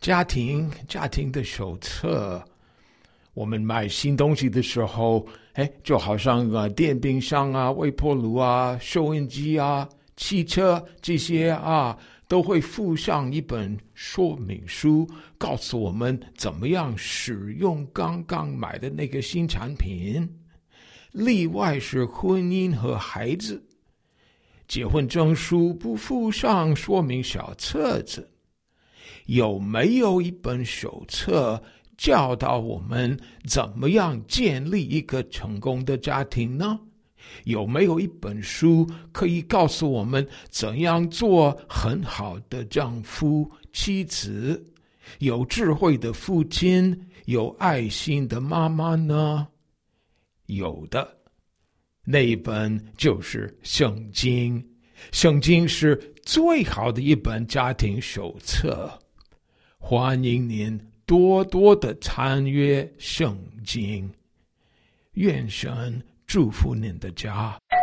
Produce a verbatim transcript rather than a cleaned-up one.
家庭家庭的手册，我们买新东西的时候，哎，就好像啊电冰箱啊、微波炉啊、收音机啊、汽车这些啊，都会附上一本说明书，告诉我们怎么样使用刚刚买的那个新产品。例外是婚姻和孩子，结婚证书不附上说明小册子。有没有一本手册教导我们怎么样建立一个成功的家庭呢？有没有一本书可以告诉我们怎样做很好的丈夫、妻子，有智慧的父亲，有爱心的妈妈呢？有的，那一本就是圣经。圣经是最好的一本家庭手册，欢迎您多多的参阅圣经。愿神祝福您的家。